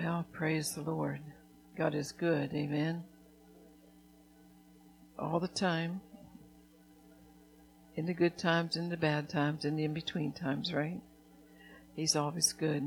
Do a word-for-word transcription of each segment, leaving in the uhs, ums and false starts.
Well, praise the Lord. God is good, amen. All the time. In the good times, in the bad times, in the in-between times, right? He's always good.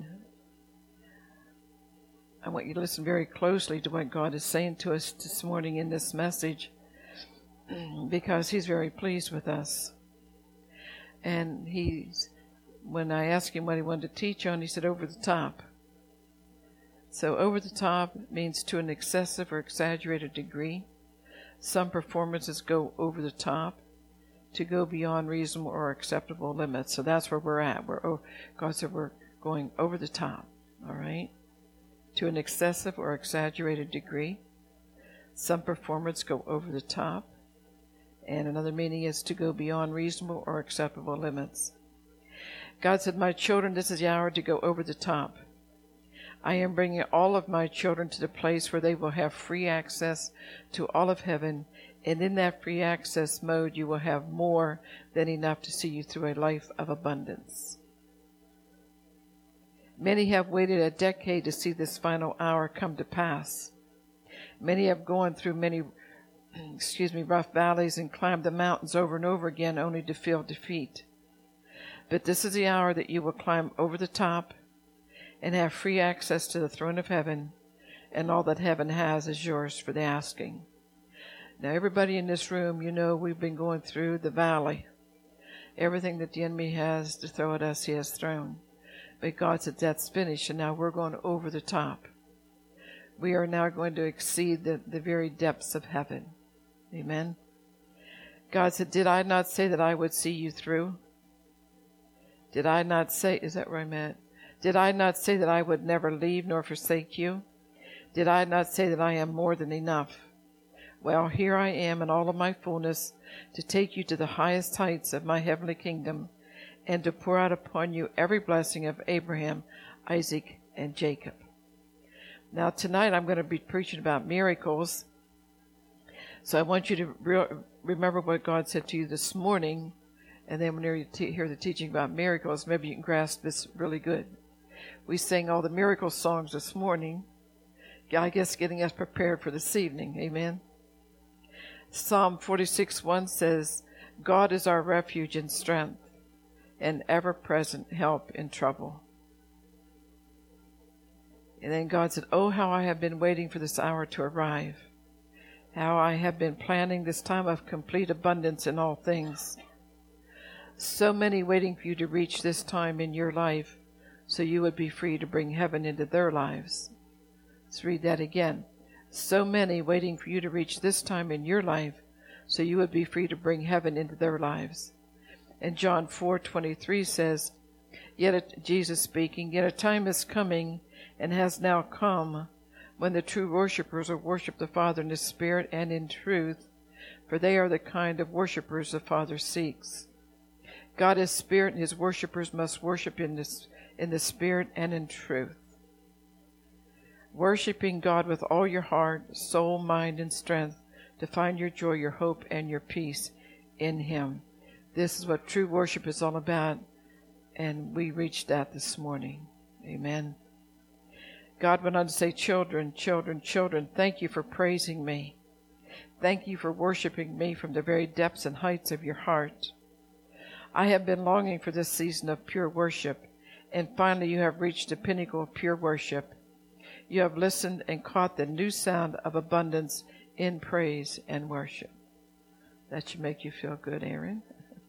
I want you to listen very closely to what God is saying to us this morning in this message, because He's very pleased with us. And He's, when I asked Him what He wanted to teach on, He said, over the top. So over the top means to an excessive or exaggerated degree. Some performances go over the top, to go beyond reasonable or acceptable limits. So that's where we're at. We're oh, God said we're going over the top, all right? To an excessive or exaggerated degree. Some performances go over the top. And another meaning is to go beyond reasonable or acceptable limits. God said, my children, this is the hour to go over the top. I am bringing all of my children to the place where they will have free access to all of heaven. And in that free access mode, you will have more than enough to see you through a life of abundance. Many have waited a decade to see this final hour come to pass. Many have gone through many, excuse me, rough valleys and climbed the mountains over and over again only to feel defeat. But this is the hour that you will climb over the top and have free access to the throne of heaven, and all that heaven has is yours for the asking. Now, everybody in this room, you know we've been going through the valley. Everything that the enemy has to throw at us, he has thrown. But God said that's finished, and now we're going over the top. We are now going to exceed the, the very depths of heaven. Amen. God said, did I not say that I would see you through? Did I not say, is that where I'm at? Did I not say that I would never leave nor forsake you? Did I not say that I am more than enough? Well, here I am in all of my fullness to take you to the highest heights of my heavenly kingdom and to pour out upon you every blessing of Abraham, Isaac, and Jacob. Now, tonight I'm going to be preaching about miracles. So I want you to re- remember what God said to you this morning, and then when you te- hear the teaching about miracles, maybe you can grasp this really good. We sang all the miracle songs this morning, I guess getting us prepared for this evening. Amen. Psalm forty-six one says, God is our refuge and strength, and ever-present help in trouble. And then God said, oh, how I have been waiting for this hour to arrive. How I have been planning this time of complete abundance in all things. So many waiting for you to reach this time in your life so you would be free to bring heaven into their lives. Let's read that again. So many waiting for you to reach this time in your life so you would be free to bring heaven into their lives. And John four twenty-three says, Yet a, Jesus speaking, yet a time is coming and has now come when the true worshipers will worship the Father in the Spirit and in truth, for they are the kind of worshipers the Father seeks. God is Spirit, and His worshipers must worship in this in the Spirit and in truth. Worshiping God with all your heart, soul, mind, and strength to find your joy, your hope, and your peace in Him. This is what true worship is all about, and we reached that this morning. Amen. God went on to say, children, children, children, thank you for praising me. Thank you for worshiping me from the very depths and heights of your heart. I have been longing for this season of pure worship, and finally you have reached the pinnacle of pure worship. You have listened and caught the new sound of abundance in praise and worship. That should make you feel good, Aaron.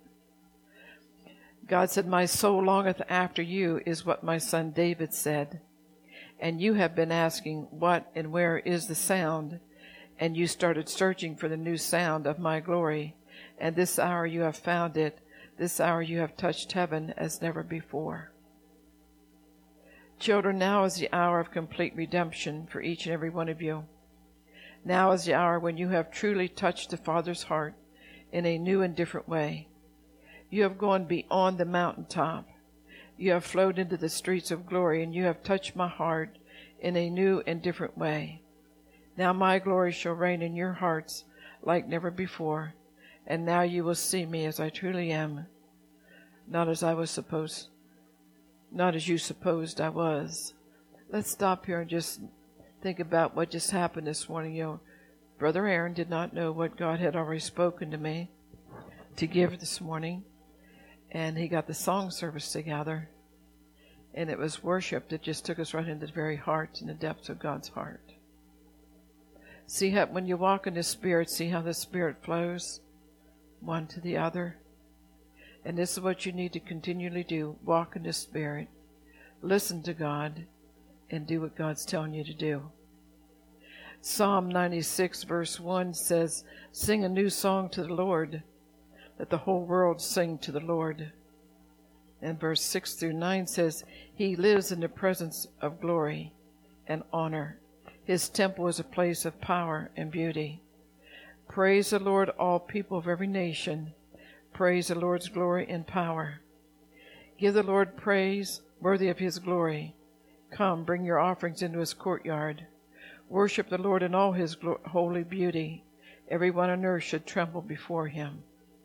God said, my soul longeth after you, is what my son David said. And you have been asking, what and where is the sound? And you started searching for the new sound of my glory. And this hour you have found it. This hour you have touched heaven as never before. Children, now is the hour of complete redemption for each and every one of you. Now is the hour when you have truly touched the Father's heart in a new and different way. You have gone beyond the mountaintop. You have flowed into the streets of glory, and you have touched my heart in a new and different way. Now my glory shall reign in your hearts like never before, and now you will see me as I truly am, not as I was supposed, not as you supposed I was, Let's stop here and just think about what just happened this morning. You know, Brother Aaron did not know what God had already spoken to me to give this morning. And he got the song service together. And it was worship that just took us right into the very heart and the depths of God's heart. See how when you walk in the Spirit, see how the Spirit flows one to the other. And this is what you need to continually do. Walk in the Spirit. Listen to God and do what God's telling you to do. Psalm ninety-six verse one says, sing a new song to the Lord. Let the whole world sing to the Lord. And verse six through nine says, he lives in the presence of glory and honor. His temple is a place of power and beauty. Praise the Lord, all people of every nation. Praise the Lord's glory and power. Give the Lord praise worthy of his glory. Come, bring your offerings into his courtyard. Worship the Lord in all his glo- holy beauty. Everyone on earth should tremble before him.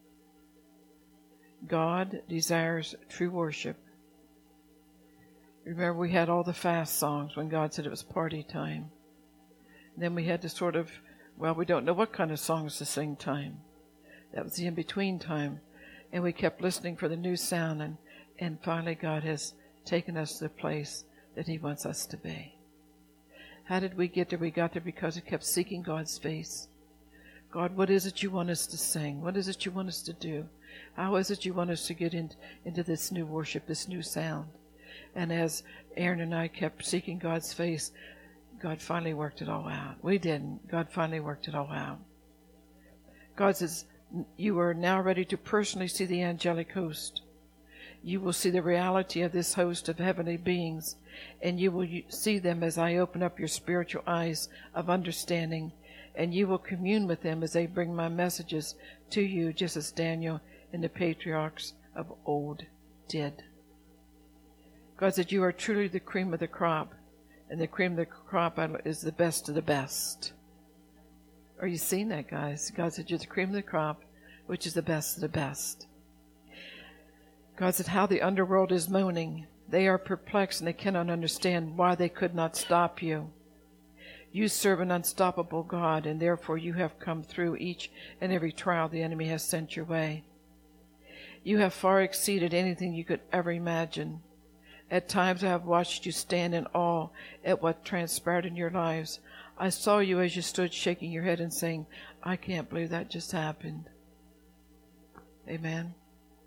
God desires true worship. Remember, we had all the fast songs when God said it was party time. And then we had to sort of, well, we don't know what kind of songs to sing time. That was the in-between time. And we kept listening for the new sound. And, and finally, God has taken us to the place that he wants us to be. How did we get there? We got there because we kept seeking God's face. God, what is it you want us to sing? What is it you want us to do? How is it you want us to get in, into this new worship, this new sound? And as Aaron and I kept seeking God's face, God finally worked it all out. We didn't. God finally worked it all out. God says, you are now ready to personally see the angelic host. You will see the reality of this host of heavenly beings, and you will see them as I open up your spiritual eyes of understanding, and you will commune with them as they bring my messages to you, just as Daniel and the patriarchs of old did. God said, you are truly the cream of the crop, and the cream of the crop is the best of the best. Are you seeing that, guys? God said, you're the cream of the crop, which is the best of the best. God said, how the underworld is moaning. They are perplexed, and they cannot understand why they could not stop you. You serve an unstoppable God, and therefore you have come through each and every trial the enemy has sent your way. You have far exceeded anything you could ever imagine. At times I have watched you stand in awe at what transpired in your lives. I saw you as you stood shaking your head and saying, I can't believe that just happened. Amen.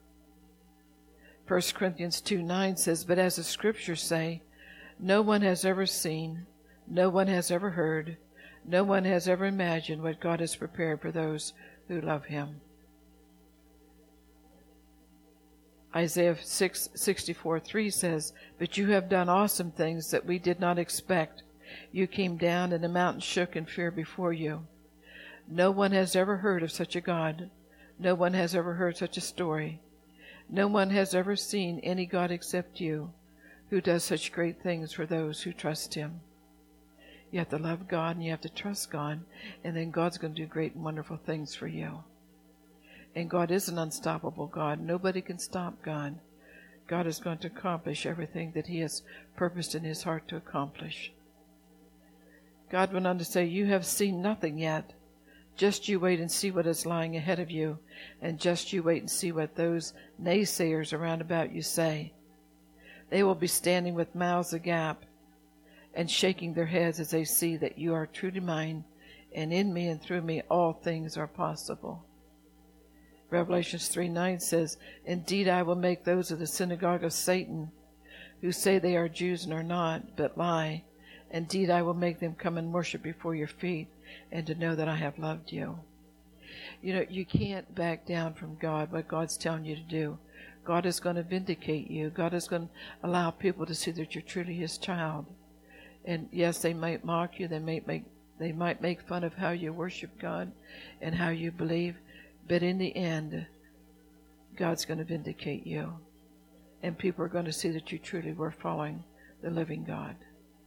First Corinthians two nine says, but as the scriptures say, no one has ever seen, no one has ever heard, no one has ever imagined what God has prepared for those who love him. Isaiah six sixty-four three says, but you have done awesome things that we did not expect. You came down and the mountains shook in fear before you. No one has ever heard of such a God. No one has ever heard such a story. No one has ever seen any God except you, who does such great things for those who trust him. You have to love God and you have to trust God, and then God's going to do great and wonderful things for you. And God is an unstoppable God. Nobody can stop God. God is going to accomplish everything that he has purposed in his heart to accomplish. God went on to say, you have seen nothing yet. Just you wait and see what is lying ahead of you, and just you wait and see what those naysayers around about you say. They will be standing with mouths agape and shaking their heads as they see that you are truly mine, and in me and through me all things are possible. Revelation three nine says, indeed I will make those of the synagogue of Satan, who say they are Jews and are not, but lie. Indeed I will make them come and worship before your feet, and to know that I have loved you. You know, you can't back down from God, what God's telling you to do. God is going to vindicate you. God is going to allow people to see that you're truly his child. And yes, they might mock you. They might make, they might make fun of how you worship God and how you believe. But in the end, God's going to vindicate you. And people are going to see that you truly were following the living God.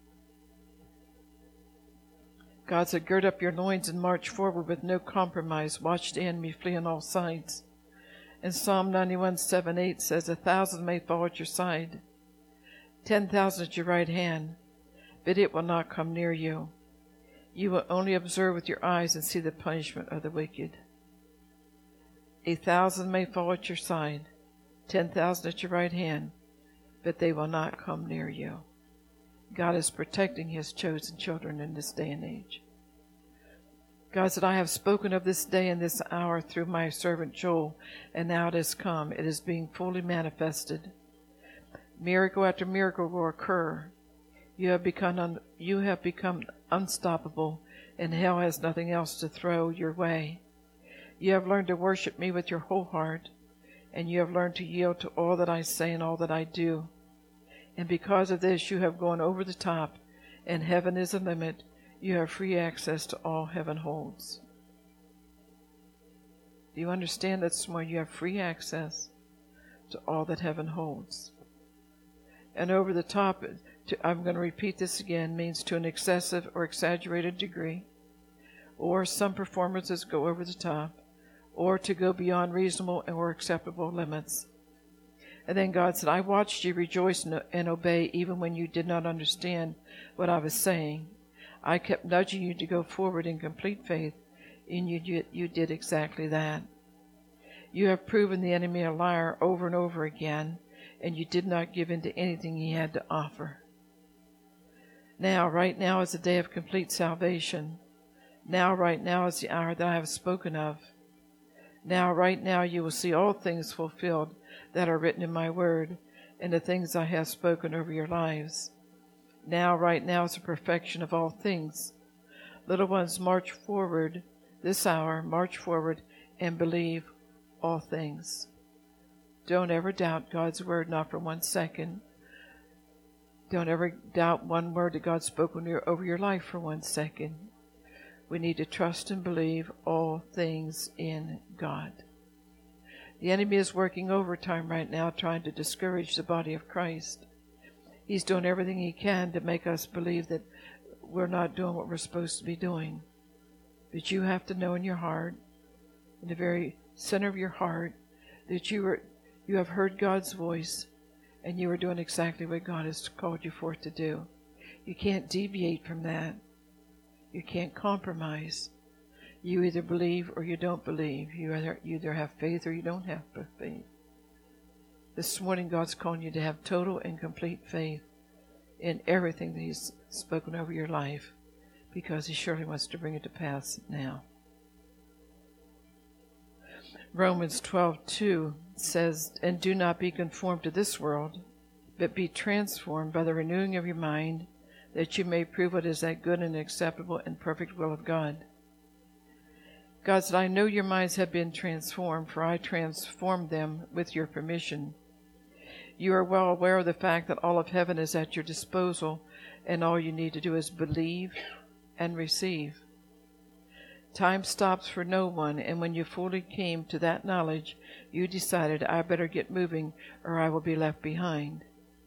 God said, gird up your loins and march forward with no compromise. Watch the enemy flee on all sides. And Psalm ninety-one seven eight says, a thousand may fall at your side, ten thousand at your right hand, but it will not come near you. You will only observe with your eyes and see the punishment of the wicked. A thousand may fall at your side, ten thousand at your right hand, but they will not come near you. God is protecting his chosen children in this day and age. God said, I have spoken of this day and this hour through my servant Joel, and now it has come. It is being fully manifested. Miracle after miracle will occur. You have become un- you have become unstoppable, and hell has nothing else to throw your way. You have learned to worship me with your whole heart, and you have learned to yield to all that I say and all that I do. And because of this, you have gone over the top, and heaven is the limit. You have free access to all heaven holds. Do you understand that this morning you have free access to all that heaven holds? And over the top, to, I'm going to repeat this again, means to an excessive or exaggerated degree, or some performances go over the top, or to go beyond reasonable or acceptable limits. And then God said, I watched you rejoice and obey even when you did not understand what I was saying. I kept nudging you to go forward in complete faith, and you, you did exactly that. You have proven the enemy a liar over and over again, and you did not give in to anything he had to offer. Now, right now is the day of complete salvation. Now, right now is the hour that I have spoken of. Now, right now, you will see all things fulfilled that are written in my word, and the things I have spoken over your lives. Now, right now, is the perfection of all things. Little ones, march forward this hour, march forward and believe all things. Don't ever doubt God's word, not for one second. Don't ever doubt one word that God spoke over your life for one second. We need to trust and believe all things in God. The enemy is working overtime right now trying to discourage the body of Christ. He's doing everything he can to make us believe that we're not doing what we're supposed to be doing. But you have to know in your heart, in the very center of your heart, that you are you have heard God's voice and you are doing exactly what God has called you forth to do. You can't deviate from that. You can't compromise. You either believe or you don't believe. You either, you either have faith or you don't have faith. This morning, God's calling you to have total and complete faith in everything that he's spoken over your life, because he surely wants to bring it to pass now. Romans twelve two says, and do not be conformed to this world, but be transformed by the renewing of your mind, that you may prove what is that good and acceptable and perfect will of God. God said, I know your minds have been transformed, for I transformed them with your permission. You are well aware of the fact that all of heaven is at your disposal, and all you need to do is believe and receive. Time stops for no one, and when you fully came to that knowledge, you decided, I better get moving or I will be left behind.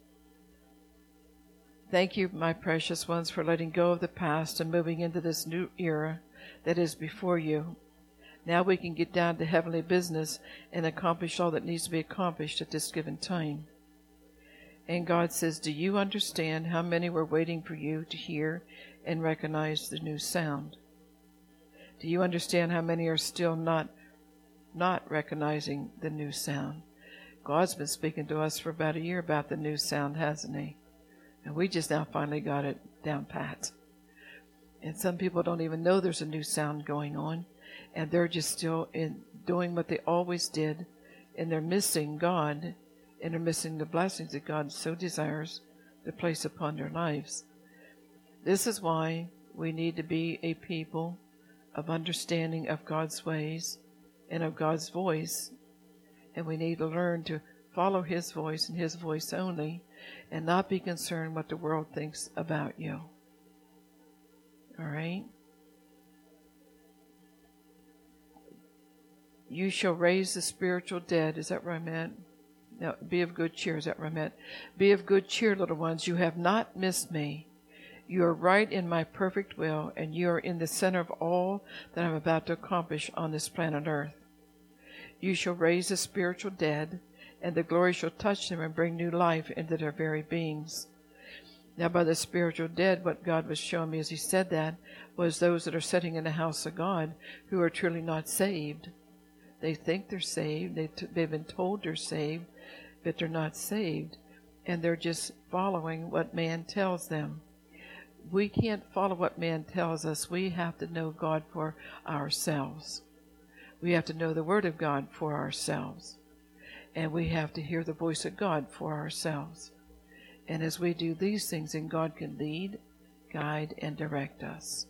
Thank you, my precious ones, for letting go of the past and moving into this new era that is before you. Now we can get down to heavenly business and accomplish all that needs to be accomplished at this given time. And God says, do you understand how many were waiting for you to hear and recognize the new sound? Do you understand how many are still not not recognizing the new sound? God's been speaking to us for about a year about the new sound, hasn't he? And we just now finally got it down pat. And some people don't even know there's a new sound going on, and they're just still in doing what they always did, and they're missing God, and they're missing the blessings that God so desires to place upon their lives. This is why we need to be a people of understanding of God's ways and of God's voice, and we need to learn to follow his voice and his voice only, and not be concerned what the world thinks about you. All right? You shall raise the spiritual dead. Is that where I'm at? Now, be of good cheer. Is that where I'm at? Be of good cheer, little ones. You have not missed me. You are right in my perfect will, and you are in the center of all that I'm about to accomplish on this planet Earth. You shall raise the spiritual dead, and the glory shall touch them and bring new life into their very beings. Now, by the spiritual dead, what God was showing me as he said that was those that are sitting in the house of God who are truly not saved. They think they're saved. They t- they've been told they're saved, but they're not saved. And they're just following what man tells them. We can't follow what man tells us. We have to know God for ourselves. We have to know the Word of God for ourselves. And we have to hear the voice of God for ourselves. And as we do these things, then God can lead, guide, and direct us.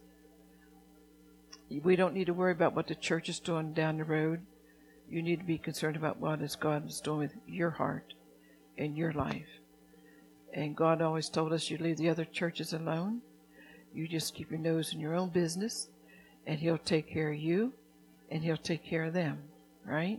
We don't need to worry about what the church is doing down the road. You need to be concerned about what is God is doing with your heart and your life. And God always told us you leave the other churches alone. You just keep your nose in your own business, and He'll take care of you, and He'll take care of them, right?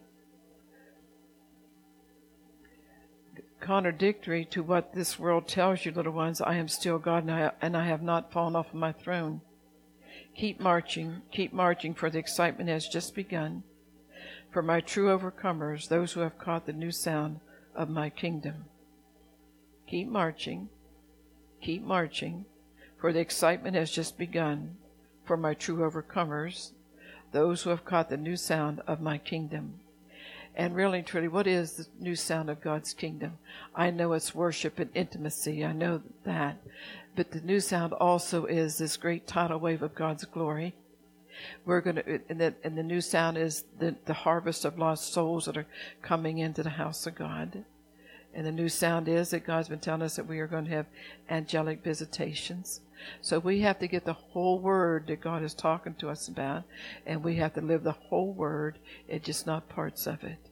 Contradictory to what this world tells you, little ones, I am still God, and I, and I have not fallen off of my throne. Keep marching, keep marching, for the excitement has just begun. For my true overcomers, those who have caught the new sound of my kingdom. Keep marching, keep marching, for the excitement has just begun. For my true overcomers, those who have caught the new sound of my kingdom. And really and truly, what is the new sound of God's kingdom? I know it's worship and intimacy. I know that. But the new sound also is this great tidal wave of God's glory. We're going to, and the, and the new sound is the, the harvest of lost souls that are coming into the house of God. And the new sound is that God's been telling us that we are going to have angelic visitations. So we have to get the whole word that God is talking to us about, and we have to live the whole word, and just not parts of it.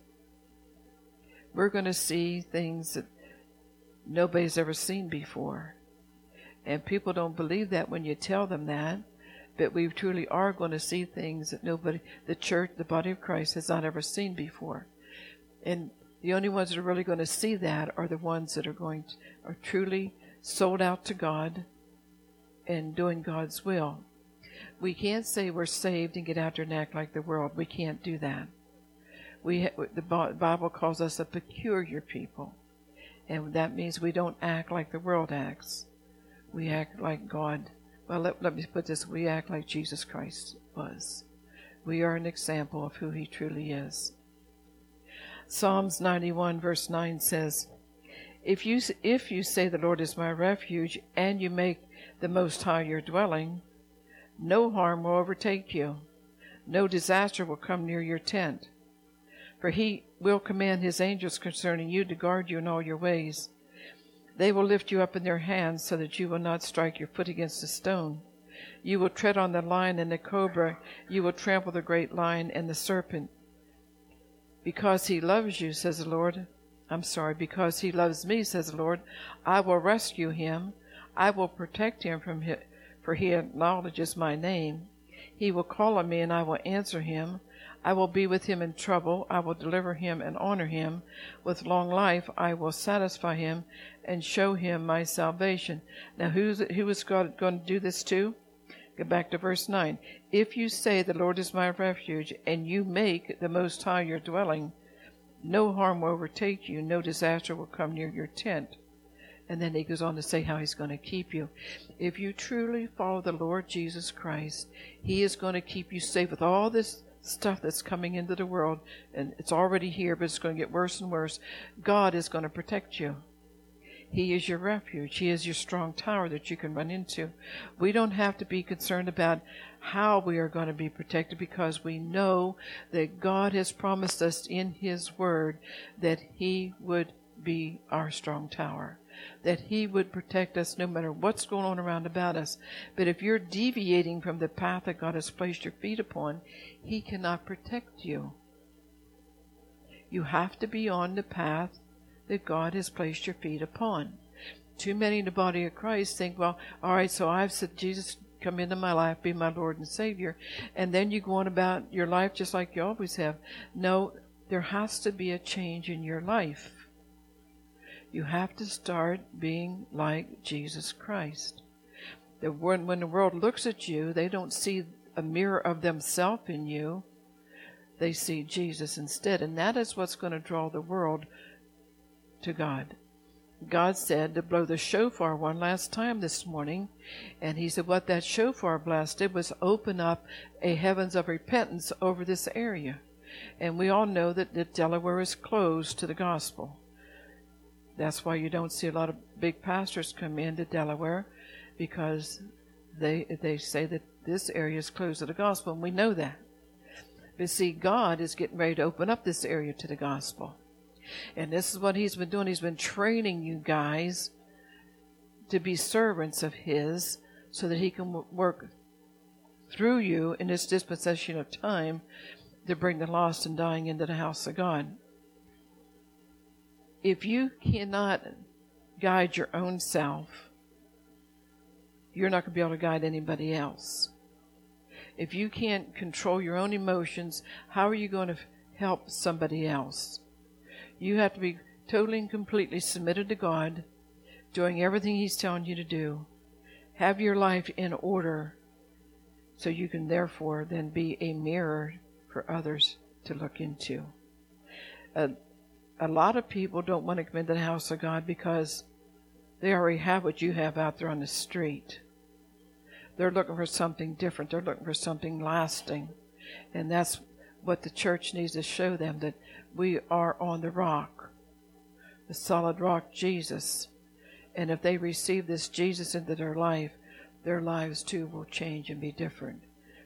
We're going to see things that nobody's ever seen before. And people don't believe that when you tell them that, but we truly are going to see things that nobody, the church, the body of Christ, has not ever seen before. And the only ones that are really going to see that are the ones that are going to, are truly sold out to God and doing God's will. We can't say we're saved and get out there and act like the world. We can't do that. We the Bible calls us a peculiar people, and that means we don't act like the world acts. We act like God. Well, let, let me put this. We act like Jesus Christ was. We are an example of who He truly is. Psalms ninety-one verse nine says, If you, if you say the Lord is my refuge, and you make the Most High your dwelling, no harm will overtake you. No disaster will come near your tent. For He will command His angels concerning you to guard you in all your ways. They will lift you up in their hands so that you will not strike your foot against a stone. You will tread on the lion and the cobra. You will trample the great lion and the serpent. Because He loves you, says the Lord. I'm sorry, because He loves me, says the Lord, I will rescue Him. I will protect Him from his, for He acknowledges my name. He will call on me, and I will answer Him. I will be with him in trouble. I will deliver him and honor him. With long life I will satisfy him and show him my salvation. Now who's, who is God going to do this to? Go back to verse nine. If you say the Lord is my refuge, and you make the Most High your dwelling, no harm will overtake you, no disaster will come near your tent. And then he goes on to say how He's going to keep you. If you truly follow the Lord Jesus Christ, He is going to keep you safe with all this stuff that's coming into the world, and it's already here, but it's going to get worse and worse. God is going to protect you. He is your refuge. He is your strong tower that you can run into. We don't have to be concerned about how we are going to be protected, because we know that God has promised us in His Word that He would be our strong tower, that He would protect us no matter what's going on around about us. But if you're deviating from the path that God has placed your feet upon, He cannot protect you. You have to be on the path that God has placed your feet upon. Too many in the body of Christ think, well, all right, so I've said, Jesus, come into my life, be my Lord and Savior, and then you go on about your life just like you always have. No, there has to be a change in your life. You have to start being like Jesus Christ. The, when, when the world looks at you, they don't see a mirror of themselves in you. They see Jesus instead. And that is what's going to draw the world to God. God said to blow the shofar one last time this morning. And he said what that shofar blast did was open up a heavens of repentance over this area. And we all know that, that Delaware is closed to the gospel. That's why you don't see a lot of big pastors come into Delaware, because they they say that this area is closed to the gospel, and we know that. But see, God is getting ready to open up this area to the gospel. And this is what he's been doing. He's been training you guys to be servants of his so that he can work through you in this dispensation of time to bring the lost and dying into the house of God. If you cannot guide your own self, you're not going to be able to guide anybody else. If you can't control your own emotions, how are you going to help somebody else? You have to be totally and completely submitted to God, doing everything he's telling you to do. Have your life in order so you can therefore then be a mirror for others to look into. Uh, a lot of people don't want to come into the house of God because they already have what you have out there on the street. They're looking for something different. They're looking for something lasting. And that's what the church needs to show them, that we are on the rock, the solid rock, Jesus. And if they receive this Jesus into their life, their lives too will change and be different.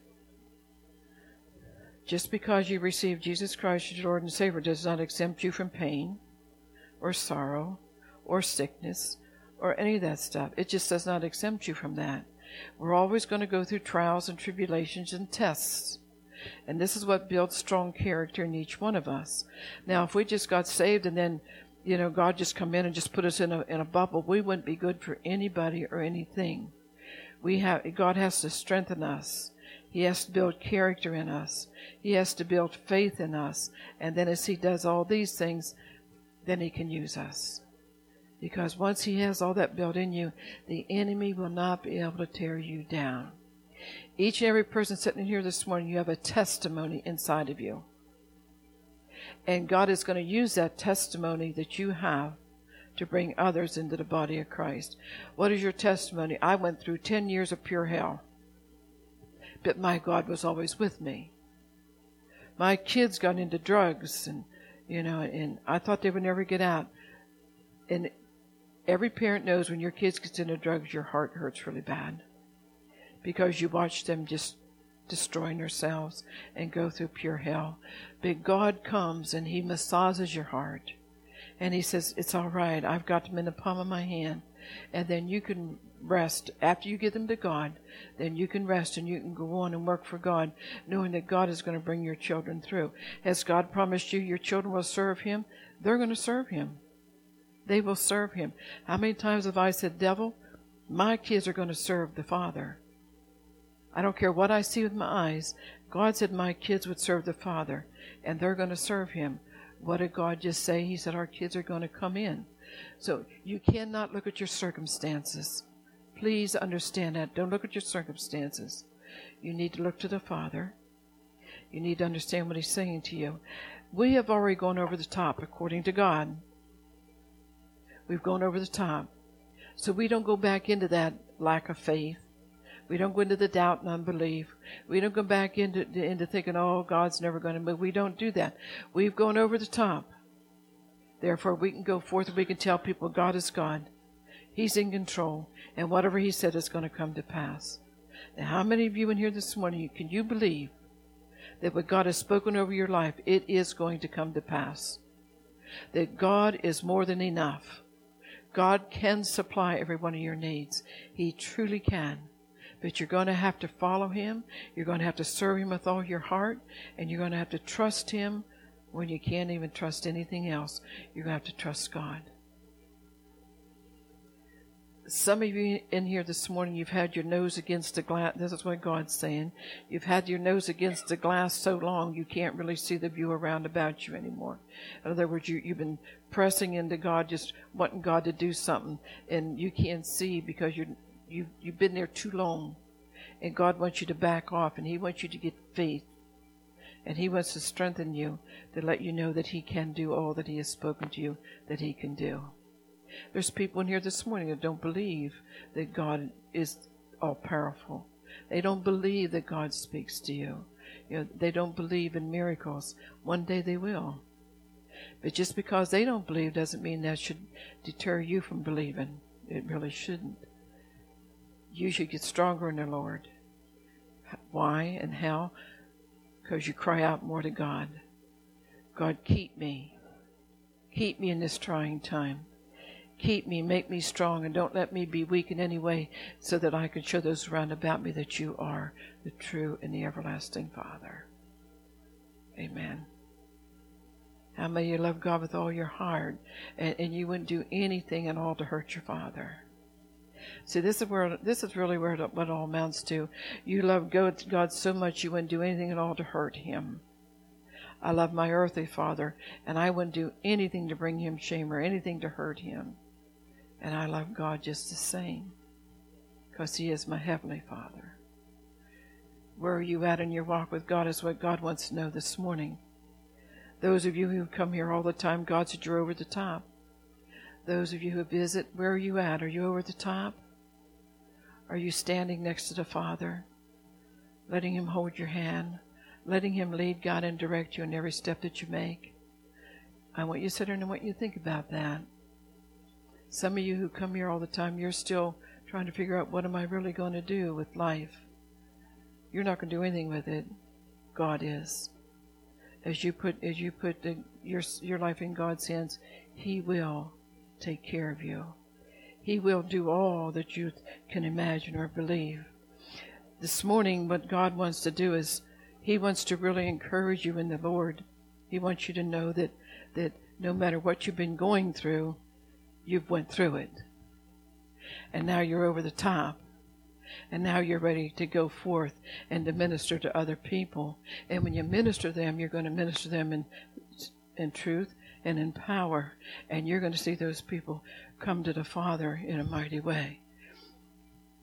Just because you receive Jesus Christ as your Lord and Savior does not exempt you from pain or sorrow or sickness or any of that stuff. It just does not exempt you from that. We're always going to go through trials and tribulations and tests. And this is what builds strong character in each one of us. Now, if we just got saved and then, you know, God just come in and just put us in a in a bubble, we wouldn't be good for anybody or anything. We have God has to strengthen us. He has to build character in us. He has to build faith in us. And then as he does all these things, then he can use us. Because once he has all that built in you, the enemy will not be able to tear you down. Each and every person sitting here this morning, you have a testimony inside of you. And God is going to use that testimony that you have to bring others into the body of Christ. What is your testimony? I went through ten years of pure hell, but my God was always with me. My kids got into drugs, and you know, and I thought they would never get out. And every parent knows when your kids get into drugs, your heart hurts really bad, because you watch them just destroying themselves and go through pure hell. But God comes and he massages your heart. And he says, it's all right. I've got them in the palm of my hand. And then you can rest. After you give them to God, then you can rest and you can go on and work for God, knowing that God is going to bring your children through. Has God promised you your children will serve him? They're going to serve him. They will serve him. How many times have I said, devil, my kids are going to serve the Father. I don't care what I see with my eyes. God said my kids would serve the Father, and they're going to serve him. What did God just say? He said our kids are going to come in. So you cannot look at your circumstances. Please understand that. Don't look at your circumstances. You need to look to the Father. You need to understand what he's saying to you. We have already gone over the top, according to God. We've gone over the top. So we don't go back into that lack of faith. We don't go into the doubt and unbelief. We don't go back into, into thinking, oh, God's never going to move. We don't do that. We've gone over the top. Therefore, we can go forth and we can tell people God is God. He's in control. And whatever he said is going to come to pass. Now, how many of you in here this morning, can you believe that what God has spoken over your life, it is going to come to pass? That God is more than enough. God can supply every one of your needs. He truly can. But you're going to have to follow him. You're going to have to serve him with all your heart. And you're going to have to trust him when you can't even trust anything else. You're going to have to trust God. Some of you in here this morning, you've had your nose against the glass. This is what God's saying. You've had your nose against the glass so long you can't really see the view around about you anymore. In other words, you, you've been pressing into God, just wanting God to do something, and you can't see because you're You, you've been there too long, and God wants you to back off, and he wants you to get faith, and he wants to strengthen you to let you know that he can do all that he has spoken to you that he can do. There's people in here this morning that don't believe that God is all-powerful. They don't believe that God speaks to you. You know, they don't believe in miracles. One day they will. But just because they don't believe doesn't mean that should deter you from believing. It really shouldn't. You should get stronger in the Lord. Why and how? Because you cry out more to God. God, keep me. Keep me in this trying time. Keep me, make me strong, and don't let me be weak in any way, so that I can show those around about me that you are the true and the everlasting Father. Amen. How may you love God with all your heart, and, and you wouldn't do anything at all to hurt your Father. See, this is where this is really where it, what it all amounts to. You love God, God so much you wouldn't do anything at all to hurt Him. I love my earthly father, and I wouldn't do anything to bring him shame or anything to hurt him. And I love God just the same, because He is my heavenly Father. Where are you at in your walk with God is what God wants to know this morning. Those of you who come here all the time, God said you're over the top. Those of you who visit, where are you at? Are you over the top? Are you standing next to the Father, letting Him hold your hand, letting Him lead, God, and direct you in every step that you make? I want you to sit there and I want you to think about that. Some of you who come here all the time, you're still trying to figure out, what am I really going to do with life? You're not going to do anything with it. God is. As you put as you put the, your your life in God's hands, He will take care of you. He will do all that you can imagine or believe. This morning, what God wants to do is He wants to really encourage you in the Lord. He wants you to know that, that no matter what you've been going through, you've went through it. And now you're over the top. And now you're ready to go forth and to minister to other people. And when you minister to them, you're going to minister to them in, in truth and in power. And you're going to see those people come to the Father in a mighty way.